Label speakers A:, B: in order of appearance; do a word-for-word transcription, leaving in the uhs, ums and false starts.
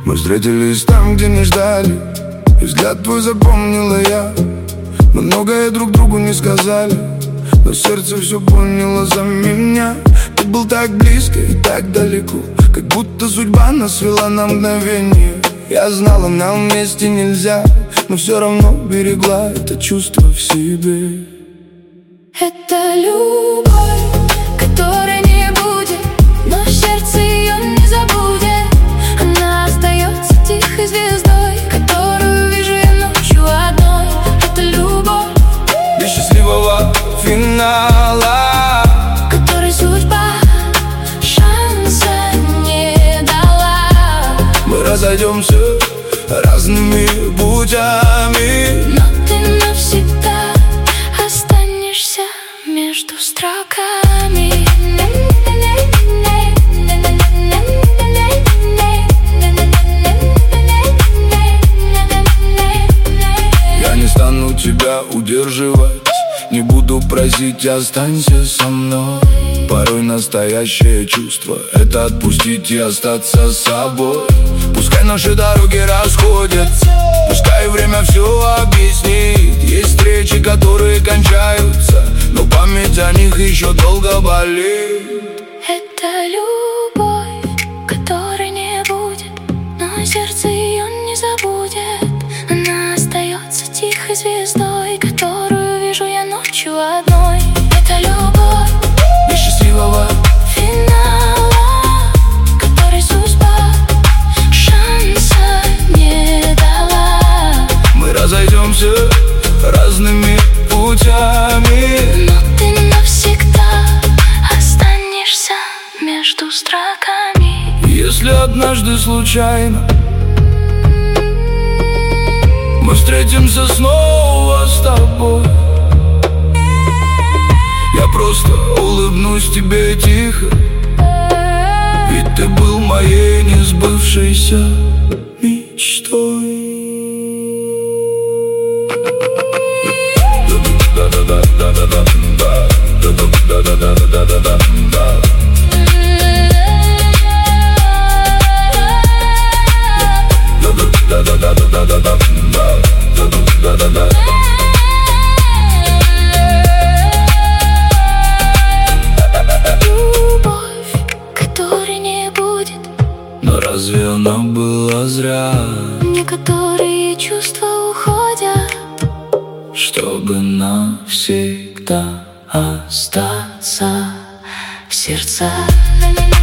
A: Мы встретились там, где не ждали, и взгляд твой запомнила я. Мы многое друг другу не сказали, но сердце все поняло за меня. Ты был так близко и так далеко, как будто судьба нас свела на мгновение. Я знала, нам вместе нельзя, но все равно берегла это чувство в себе.
B: Это любовь, которой не будет, но в сердце ее не забудет. Она остается тихой звездой, которую вижу я ночью одной. Это любовь
A: без счастливого финала,
B: которой судьба шанса не дала.
A: Мы разойдемся разными путями,
B: но ты навсегда останешься между строками.
A: Я не стану тебя удерживать, не буду просить, останься со мной. Порой настоящее чувство — это отпустить и остаться собой. Пускай наши дороги расходятся, пускай время все объяснит. Есть встречи, которые кончаются, но память о них еще долго болит.
B: Это любовь, которой не будет, но сердце ее не забудет. Она остается тихой звездой, которую вижу я ночью одной. Это любовь
A: без счастливого
B: финала, который судьба шанса не дала.
A: Мы разойдемся разными путями,
B: но ты навсегда останешься между строками.
A: Если однажды случайно мы встретимся снова с тобой, я просто улыбнусь тебе тихо, ведь ты был моей несбывшейся мечтой.
B: Любовь, которой не будет,
A: но разве она была зря?
B: Некоторые чувства уходят,
A: чтобы навсегда остаться
B: в сердцах.